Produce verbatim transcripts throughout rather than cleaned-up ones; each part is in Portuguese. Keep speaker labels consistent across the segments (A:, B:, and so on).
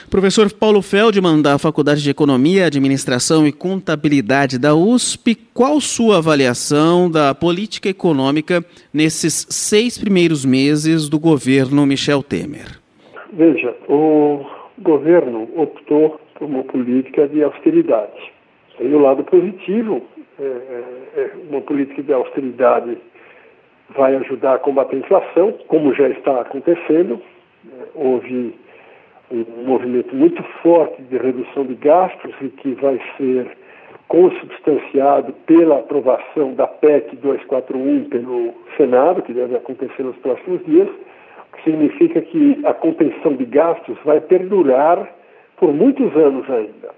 A: Professor Paulo Feldman, da Faculdade de Economia, Administração e Contabilidade da U S P, qual sua avaliação da política econômica nesses seis primeiros meses do governo Michel Temer?
B: Veja, o governo optou por uma política de austeridade. E o lado positivo, é, é, uma política de austeridade vai ajudar a combater a inflação, como já está acontecendo. Houve um movimento muito forte de redução de gastos e que vai ser consubstanciado pela aprovação da P E C duzentos e quarenta e um pelo Senado, que deve acontecer nos próximos dias, o que significa que a contenção de gastos vai perdurar por muitos anos ainda.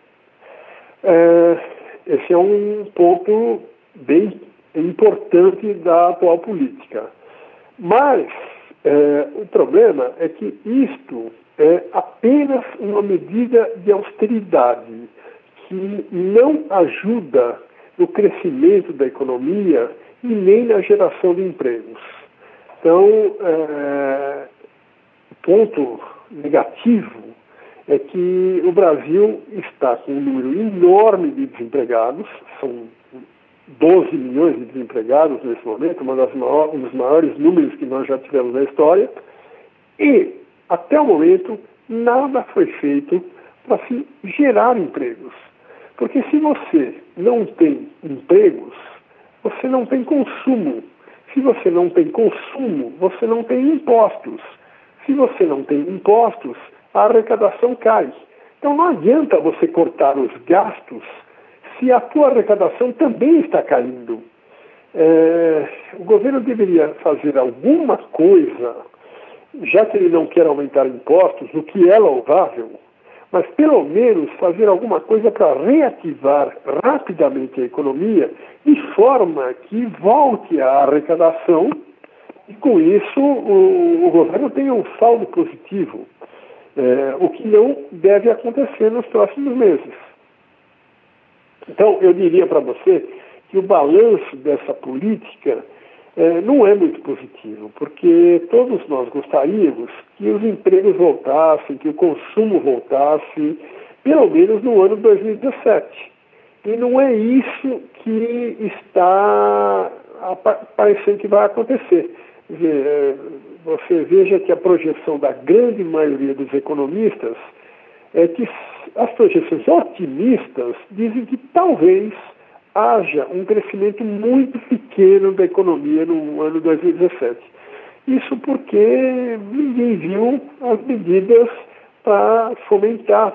B: É, esse é um ponto bem importante da atual política. Mas é, o problema é que isto é apenas uma medida de austeridade que não ajuda no crescimento da economia e nem na geração de empregos. Então, é, o ponto negativo é que o Brasil está com um número enorme de desempregados, são doze milhões de desempregados nesse momento, uma das maiores, um dos maiores números que nós já tivemos na história, e, até o momento, nada foi feito para se gerar empregos. Porque se você não tem empregos, você não tem consumo. Se você não tem consumo, você não tem impostos. Se você não tem impostos, a arrecadação cai. Então não adianta você cortar os gastos se a tua arrecadação também está caindo. É, o governo deveria fazer alguma coisa, já que ele não quer aumentar impostos, o que é louvável, mas pelo menos fazer alguma coisa para reativar rapidamente a economia, de forma que volte a arrecadação e com isso o, o governo tenha um saldo positivo, é, o que não deve acontecer nos próximos meses. Então, eu diria para você que o balanço dessa política eh, não é muito positivo, porque todos nós gostaríamos que os empregos voltassem, que o consumo voltasse, pelo menos no ano dois mil e dezessete. E não é isso que está parecendo que vai acontecer. Quer dizer, você veja que a projeção da grande maioria dos economistas é que as projeções otimistas dizem que talvez haja um crescimento muito pequeno da economia no ano dois mil e dezessete. Isso porque ninguém viu as medidas para fomentar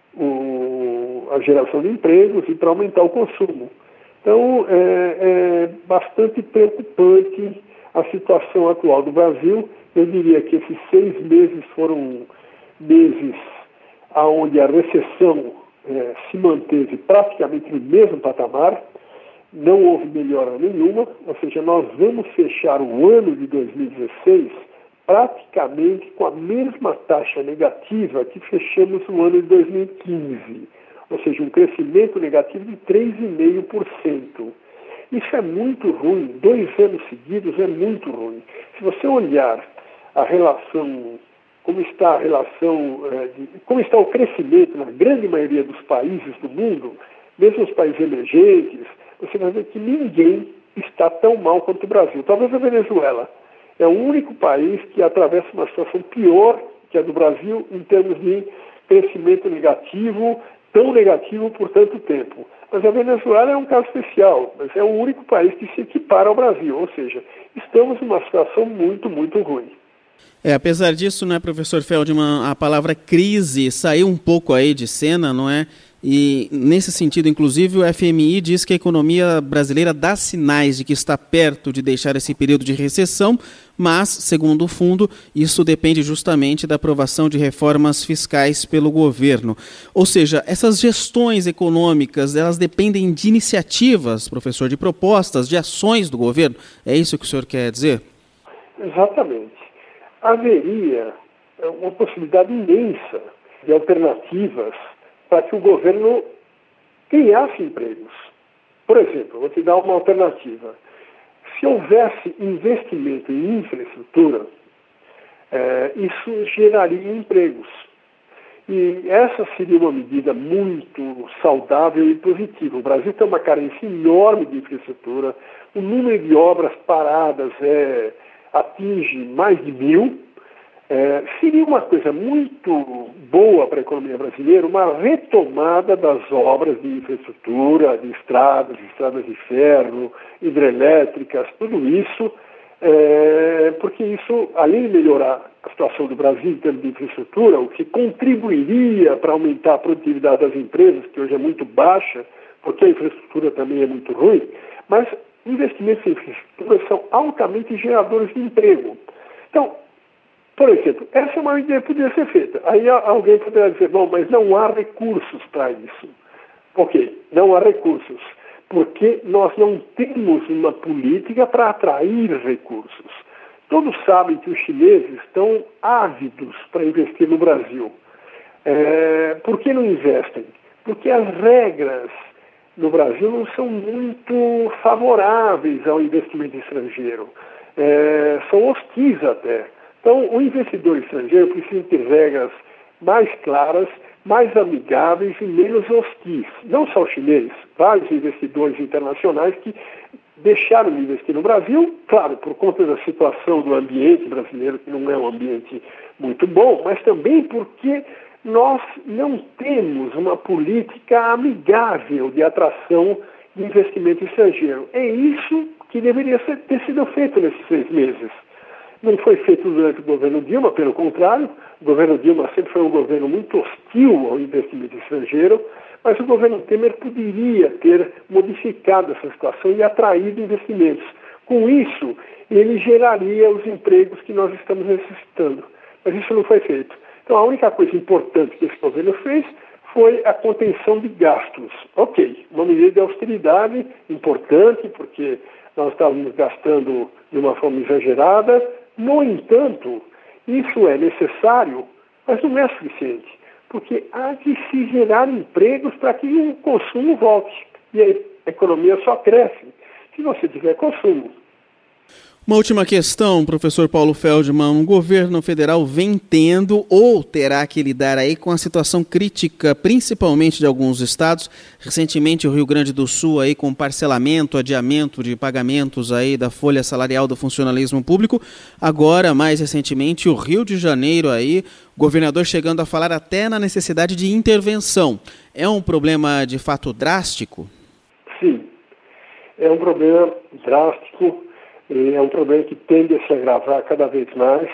B: o, a geração de empregos e para aumentar o consumo. Então, é, é bastante preocupante a situação atual do Brasil. Eu diria que esses seis meses foram meses onde a recessão eh, se manteve praticamente no mesmo patamar, não houve melhora nenhuma, ou seja, nós vamos fechar o ano de dois mil e dezesseis praticamente com a mesma taxa negativa que fechamos no ano de dois mil e quinze, ou seja, um crescimento negativo de três vírgula cinco por cento. Isso é muito ruim, dois anos seguidos é muito ruim. Se você olhar a relação, como está a relação, de, como está o crescimento na grande maioria dos países do mundo, mesmo os países emergentes, você vai ver que ninguém está tão mal quanto o Brasil. Talvez a Venezuela é o único país que atravessa uma situação pior que a do Brasil em termos de crescimento negativo, tão negativo por tanto tempo. Mas a Venezuela é um caso especial, mas é o único país que se equipara ao Brasil, ou seja, estamos numa situação muito, muito ruim.
A: É, apesar disso, né, professor Feldman, a palavra crise saiu um pouco aí de cena, não é? E nesse sentido, inclusive, o F M I diz que a economia brasileira dá sinais de que está perto de deixar esse período de recessão, mas, segundo o fundo, isso depende justamente da aprovação de reformas fiscais pelo governo. Ou seja, essas gestões econômicas, elas dependem de iniciativas, professor, de propostas, de ações do governo. É isso que o senhor quer dizer?
B: Exatamente. Haveria uma possibilidade imensa de alternativas para que o governo criasse empregos. Por exemplo, vou te dar uma alternativa. Se houvesse investimento em infraestrutura, eh, isso geraria empregos. E essa seria uma medida muito saudável e positiva. O Brasil tem uma carência enorme de infraestrutura, o número de obras paradas é, atinge mais de mil. É, seria uma coisa muito boa para a economia brasileira, uma retomada das obras de infraestrutura, de estradas, de estradas de ferro, hidrelétricas, tudo isso, é, porque isso, além de melhorar a situação do Brasil em termos de infraestrutura, o que contribuiria para aumentar a produtividade das empresas, que hoje é muito baixa, porque a infraestrutura também é muito ruim, mas investimentos em infraestrutura são altamente geradores de emprego. Então, por exemplo, essa é uma ideia que poderia ser feita. Aí alguém poderia dizer, bom, mas não há recursos para isso. Ok, não há recursos, porque nós não temos uma política para atrair recursos. Todos sabem que os chineses estão ávidos para investir no Brasil. É, por que não investem? Porque as regras no Brasil não são muito favoráveis ao investimento estrangeiro. É, são hostis até. Então, o investidor estrangeiro precisa ter regras mais claras, mais amigáveis e menos hostis. Não só os chineses, vários investidores internacionais que deixaram de investir no Brasil, claro, por conta da situação do ambiente brasileiro, que não é um ambiente muito bom, mas também porque nós não temos uma política amigável de atração de investimento estrangeiro. É isso que deveria ser, ter sido feito nesses seis meses. Não foi feito durante o governo Dilma, pelo contrário, o governo Dilma sempre foi um governo muito hostil ao investimento estrangeiro, mas o governo Temer poderia ter modificado essa situação e atraído investimentos. Com isso, ele geraria os empregos que nós estamos necessitando. Mas isso não foi feito. Então, a única coisa importante que esse governo fez foi a contenção de gastos. Ok, uma medida de austeridade importante, porque nós estávamos gastando de uma forma exagerada. No entanto, isso é necessário, mas não é suficiente, porque há de se gerar empregos para que o consumo volte. E a economia só cresce se você tiver consumo.
A: Uma última questão, professor Paulo Feldman. O governo federal vem tendo ou terá que lidar aí com a situação crítica, principalmente de alguns estados. Recentemente, o Rio Grande do Sul aí com parcelamento, adiamento de pagamentos aí da folha salarial do funcionalismo público. Agora, mais recentemente, o Rio de Janeiro aí, o governador chegando a falar até na necessidade de intervenção. É um problema de fato drástico?
B: Sim, é um problema drástico. É um problema que tende a se agravar cada vez mais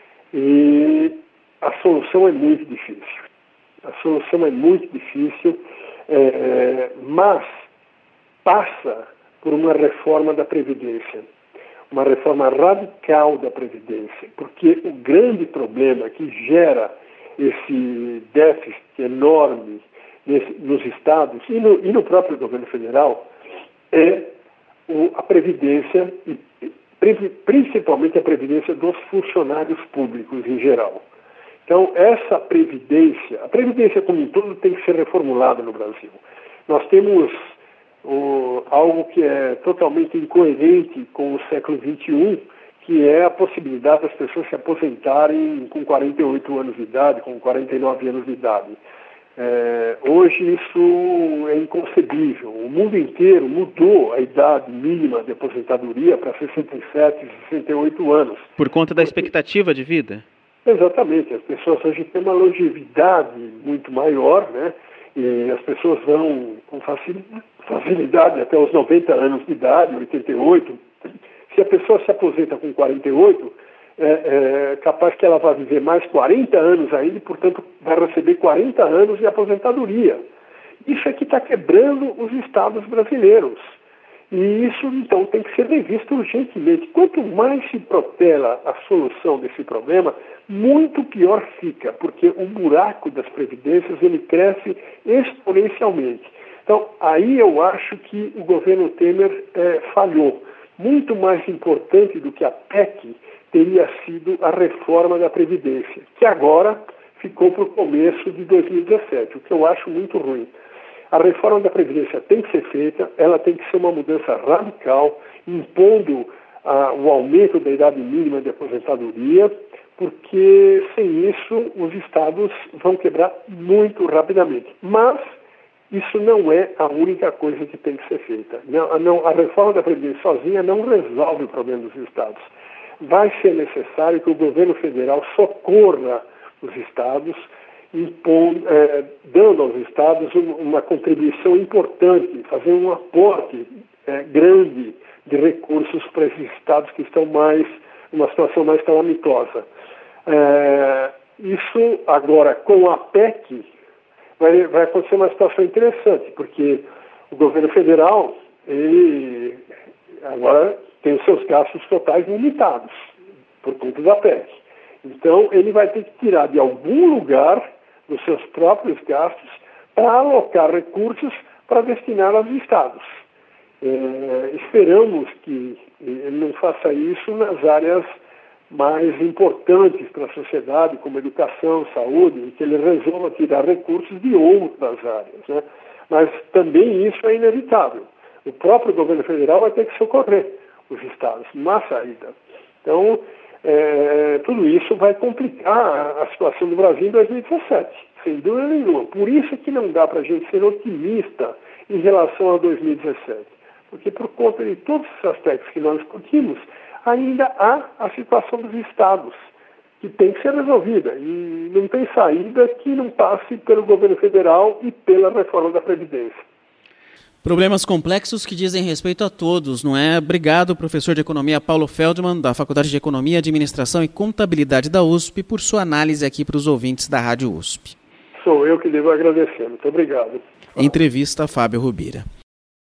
B: e a solução é muito difícil. A solução é muito difícil, é, mas passa por uma reforma da Previdência, uma reforma radical da Previdência, porque o grande problema que gera esse déficit enorme nesse, nos estados e no, e no próprio governo federal é o, a Previdência e principalmente a previdência dos funcionários públicos em geral. Então, essa previdência, a previdência como um todo tem que ser reformulada no Brasil. Nós temos o, algo que é totalmente incoerente com o século vinte e um, que é a possibilidade das pessoas se aposentarem com quarenta e oito anos de idade, com quarenta e nove anos de idade. É, hoje isso é inconcebível. O mundo inteiro mudou a idade mínima de aposentadoria para sessenta e sete, sessenta e oito anos.
A: Por conta da expectativa de vida?
B: Exatamente. As pessoas hoje têm uma longevidade muito maior, né? E as pessoas vão com facilidade até os noventa anos de idade, oitenta e oito. Se a pessoa se aposenta com quarenta e oito, é, é capaz que ela vai viver mais quarenta anos ainda e, portanto, vai receber quarenta anos de aposentadoria. Isso é que está quebrando os estados brasileiros. E isso, então, tem que ser revisto urgentemente. Quanto mais se protela a solução desse problema, muito pior fica, porque o buraco das previdências ele cresce exponencialmente. Então, aí eu acho que o governo Temer é, falhou. Muito mais importante do que a P E C teria sido a reforma da Previdência, que agora ficou para o começo de dois mil e dezessete, o que eu acho muito ruim. A reforma da Previdência tem que ser feita, ela tem que ser uma mudança radical, impondo ah, o aumento da idade mínima de aposentadoria, porque sem isso os estados vão quebrar muito rapidamente. Mas isso não é a única coisa que tem que ser feita. Não, não, a reforma da Previdência sozinha não resolve o problema dos estados. Vai ser necessário que o governo federal socorra os estados, impondo, é, dando aos estados uma contribuição importante, fazer um aporte é, grande de recursos para esses estados que estão mais, numa situação mais calamitosa. É, isso agora, com a P E C, vai, vai acontecer uma situação interessante, porque o governo federal, ele agora tem os seus gastos totais limitados, por conta da P E C. Então, ele vai ter que tirar de algum lugar dos seus próprios gastos para alocar recursos para destinar aos estados. É, esperamos que ele não faça isso nas áreas mais importantes para a sociedade, como educação, saúde, e que ele resolva tirar recursos de outras áreas, né? Mas também isso é inevitável. O próprio governo federal vai ter que socorrer os estados na saída. Então, é, tudo isso vai complicar a situação do Brasil em dois mil e dezessete, sem dúvida nenhuma. Por isso que não dá para a gente ser otimista em relação a dois mil e dezessete, porque por conta de todos esses aspectos que nós discutimos, ainda há a situação dos estados, que tem que ser resolvida, e não tem saída que não passe pelo governo federal e pela reforma da Previdência.
A: Problemas complexos que dizem respeito a todos, não é? Obrigado, professor de Economia Paulo Feldman, da Faculdade de Economia, Administração e Contabilidade da U S P, por sua análise aqui para os ouvintes da Rádio U S P.
B: Sou eu que devo agradecer. Muito obrigado.
A: Entrevista Fábio Rubira.